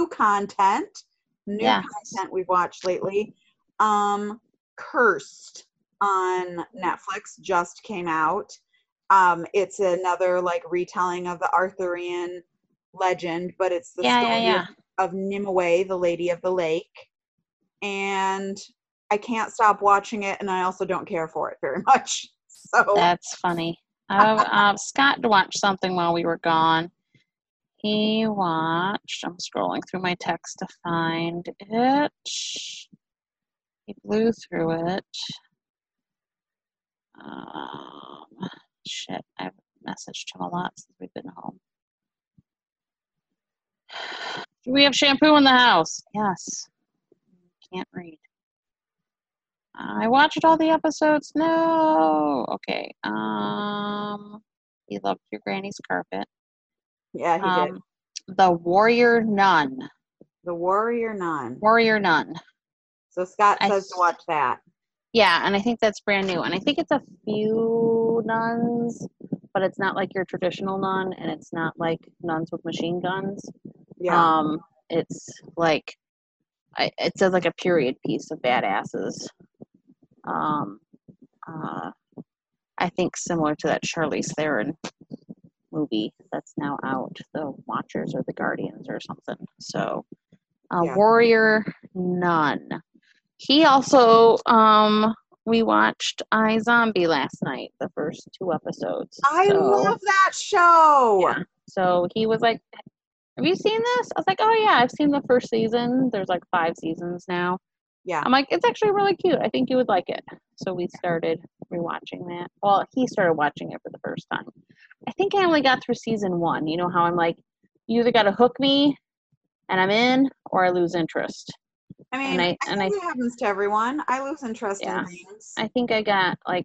New Yes. content we've watched lately. Cursed on Netflix just came out. It's another like retelling of the Arthurian legend, but it's the Yeah, yeah, story yeah. of Nimue, the Lady of the Lake. And I can't stop watching it, and I also don't care for it very much. So, That's funny. Scott watched something while we were gone. He watched, I'm scrolling through my text to find it. He blew through it. Shit, I've messaged him a lot since we've been home. Do we have shampoo in the house? Yes. Can't read. I watched all the episodes. No. Okay. He loved your granny's carpet. yeah, he did. The Warrior Nun. The Warrior Nun. Warrior Nun. So Scott I says to watch that. Yeah, and I think that's brand new. And I think it's a few nuns, but it's not like your traditional nun, and it's not like nuns with machine guns. Yeah. It's like it says like a period piece of badasses. Uh, I think similar to that Charlize Theron movie that's now out, The Watchers or The Guardians or something. So, Yeah. Warrior Nun. He also, we watched iZombie last night, the first 2 episodes. I love that show. Yeah. So he was like, "Have you seen this?" I was like, "Oh yeah, I've seen the first season. There's like 5 seasons now." Yeah. I'm like, "It's actually really cute. I think you would like it." So we started rewatching that. Well, he started watching it for the first time. I think I only got through season 1. You know how I'm like, you either got to hook me and I'm in, or I lose interest. I mean, And I I think it happens to everyone. I lose interest in yeah, things. I think I got like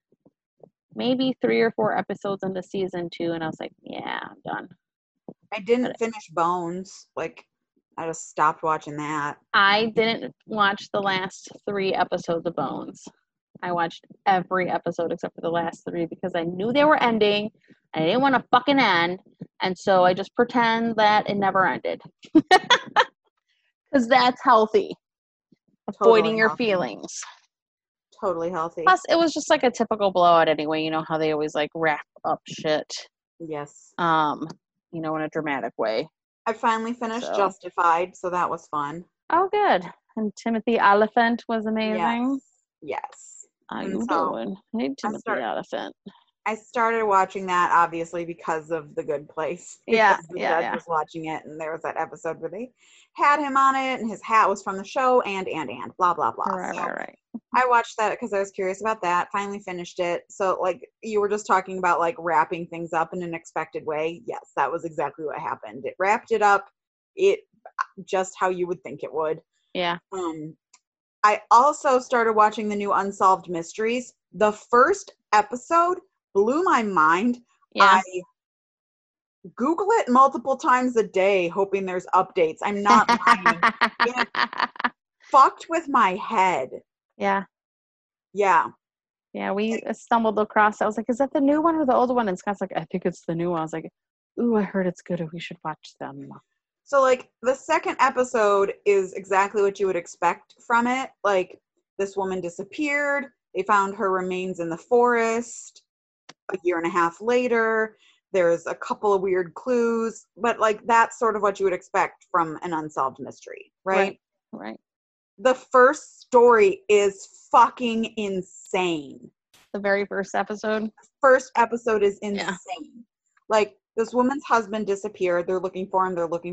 maybe 3 or 4 episodes into season 2, and I was like, yeah, I'm done. I didn't But finish Bones. Like, I just stopped watching that. I didn't watch the last 3 episodes of Bones. I watched every episode except for the last 3 because I knew they were ending. I didn't want to fucking end, and so I just pretend that it never ended. Because that's healthy. Totally Avoiding your healthy. feelings. Totally healthy. Plus, it was just like a typical blowout anyway. You know how they always like wrap up shit, Yes. in a dramatic way. I finally finished So, Justified, so that was fun. oh, good. And Timothy Oliphant was Yes. amazing. Yes. How And you so doing? Hey, Timothy Oliphant. I started watching that obviously because of The Good Place, Yeah, because the yeah, judge yeah. was watching it, and there was that episode where they had him on it, and his hat was from the show, and blah blah blah. So Right. I watched that because I was curious about that. Finally finished it. So like you were just talking about like wrapping things up in an expected way. Yes, that was exactly what happened. It wrapped it up. It just how you would think it would. Yeah. I also started watching the new Unsolved Mysteries. The first episode blew my mind. Yeah. I Google it multiple times a day, hoping there's updates. I'm not lying. It fucked with my head. Yeah. Yeah. Yeah, we stumbled across. I was like, "Is that the new one or the old one?" And Scott's like, "I think it's the new one." I was like, "Ooh, I heard it's good. We should watch them." So, like, the second episode is exactly what you would expect from it. Like, this woman disappeared. They found her remains in the forest a year and a half later. There's a couple of weird clues, but, like, that's sort of what you would expect from an unsolved mystery, right? Right. The first story is fucking insane. The very first episode. First episode is Yeah. insane. Like, this woman's husband disappeared. They're looking for him.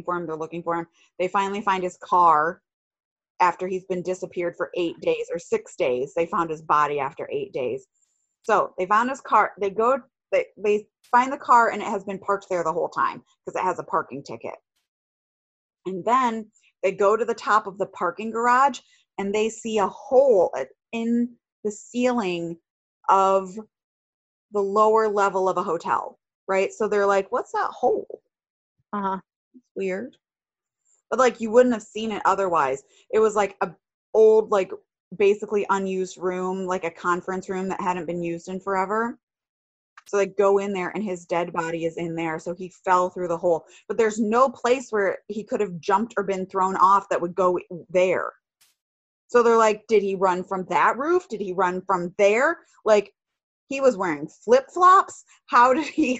They finally find his car after he's been disappeared for 8 days or 6 days. They found his body after 8 days. So they found his car. They find the car, and it has been parked there the whole time because it has a parking ticket. And then they go to the top of the parking garage, and they see a hole in the ceiling of the lower level of a hotel, right? So they're like, what's that hole? It's weird. But like you wouldn't have seen it otherwise. It was like a old like basically unused room, like a conference room that hadn't been used in forever. So they go in there and his dead body is in there. So he fell through the hole. But there's no place where he could have jumped or been thrown off that would go there. So they're like, did he run from that roof? Did he run from there? Like, he was wearing flip-flops. How did he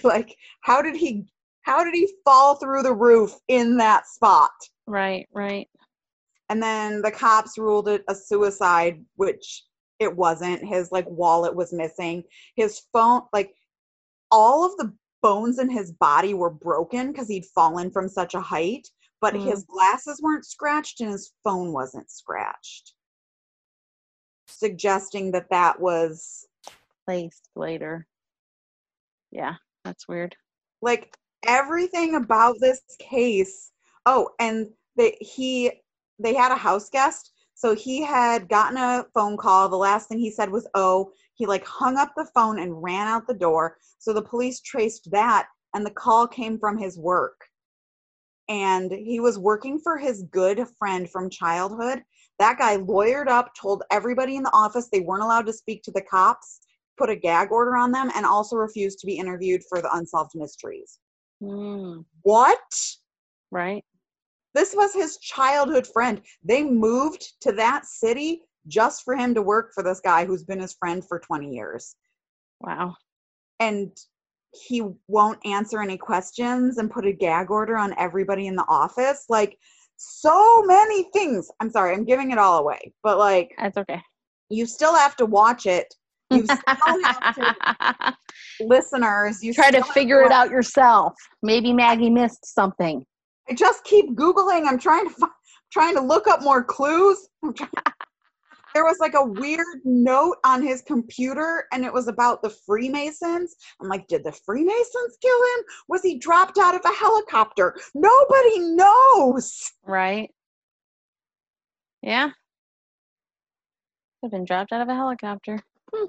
fall through the roof in that spot? Right. And then the cops ruled it a suicide, which it wasn't. His like wallet was missing. His phone, like all of the bones in his body were broken because he'd fallen from such a height, but his glasses weren't scratched and his phone wasn't scratched, suggesting that was placed later. Yeah, that's weird. Like everything about this case. Oh, and they had a house guest, so he had gotten a phone call. The last thing he said was, oh, he like hung up the phone and ran out the door. So the police traced that, and the call came from his work. And he was working for his good friend from childhood. That guy lawyered up, told everybody in the office they weren't allowed to speak to the cops, put a gag order on them, and also refused to be interviewed for the unsolved mysteries. What? Right. This was his childhood friend. They moved to that city just for him to work for this guy who's been his friend for 20 years. Wow. And he won't answer any questions and put a gag order on everybody in the office. Like, so many things. I'm sorry, I'm giving it all away. But, like, that's okay. You still have to watch it. You still have to, listeners, you try to figure it out yourself. Maybe Maggie missed something. I just keep Googling. I'm trying to look up more clues. There was like a weird note on his computer, and it was about the Freemasons. I'm like, did the Freemasons kill him? Was he dropped out of a helicopter? Nobody knows. Right. Yeah. Could have been dropped out of a helicopter.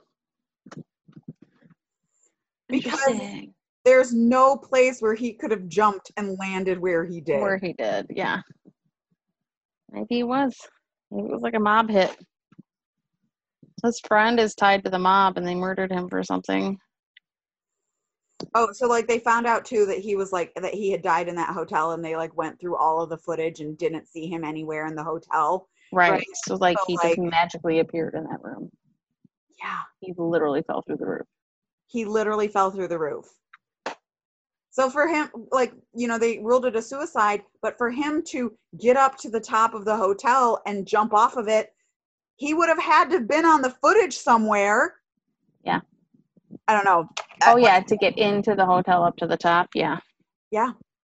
Because there's no place where he could have jumped and landed where he did. Where he did, yeah. Maybe he was. Maybe it was like a mob hit. His friend is tied to the mob, and they murdered him for something. Oh, so like they found out too that he was like that he had died in that hotel, and they like went through all of the footage and didn't see him anywhere in the hotel. Right. So like he just magically appeared in that room. Yeah. He literally fell through the roof. He literally fell through the roof. So for him, like, you know, they ruled it a suicide, but for him to get up to the top of the hotel and jump off of it, he would have had to have been on the footage somewhere. Yeah. I don't know. Oh, yeah, to get into the hotel up to the top, yeah. Yeah.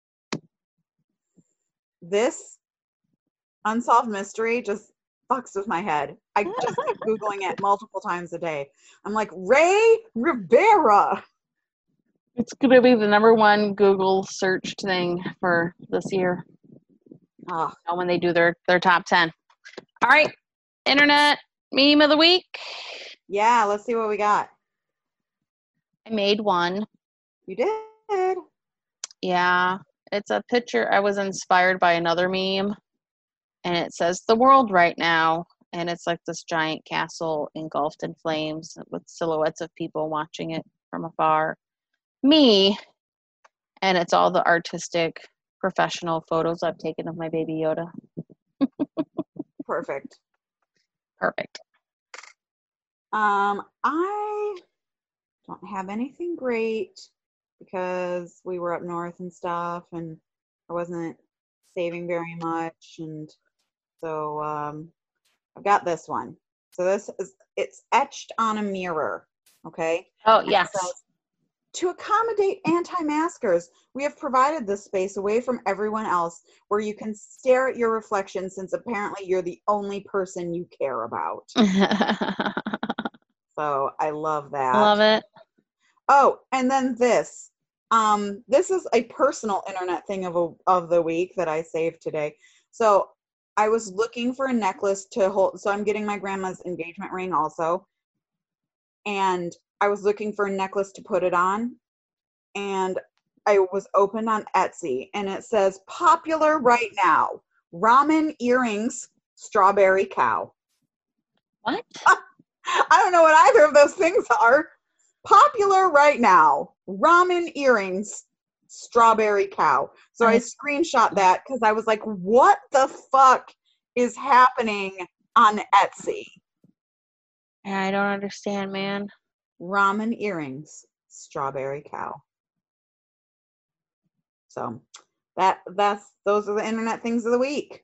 This unsolved mystery just fucks with my head. I just keep Googling it multiple times a day. I'm like, Ray Rivera. It's going to be the #1 Google searched thing for this year. Oh. When they do their top 10. All right. Internet meme of the week. Yeah, let's see what we got. I made one. You did? Yeah. It's a picture. I was inspired by another meme. And it says, the world right now. And it's like this giant castle engulfed in flames with silhouettes of people watching it from afar. Me. And it's all the artistic, professional photos I've taken of my baby Yoda. Perfect. I don't have anything great because we were up north and stuff, and I wasn't saving very much, and so I've got this one. So it's etched on a mirror, okay? Oh, yes. So, to accommodate anti-maskers, we have provided this space away from everyone else where you can stare at your reflection since apparently you're the only person you care about. So I love that. Love it. Oh, and then this. This is a personal internet thing of the week that I saved today. So I was looking for a necklace to hold. So I'm getting my grandma's engagement ring also. And I was looking for a necklace to put it on, and I was open on Etsy, and it says, popular right now, ramen earrings, strawberry cow. What? I don't know what either of those things are. Popular right now. Ramen earrings, strawberry cow. So I screenshot that because I was like, what the fuck is happening on Etsy? I don't understand, man. Ramen earrings, strawberry cow. So those are the internet things of the week.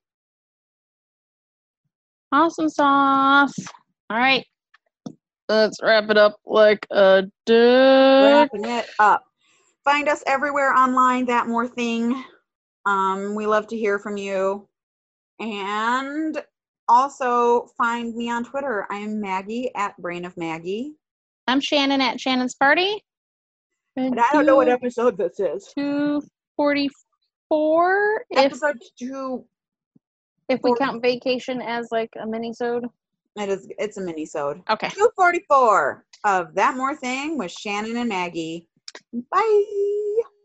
Awesome sauce. All right. Let's wrap it up like a duck. Wrapping it up. Find us everywhere online, That More Thing. We love to hear from you. And also find me on Twitter. I'm Maggie at Brain of Maggie. I'm Shannon at Shannon's Party. And I don't know what episode this is. 244. Episode 2. If we count vacation as like a mini-sode. It's a mini-sode. Okay. 244 of That More Thing with Shannon and Maggie. Bye.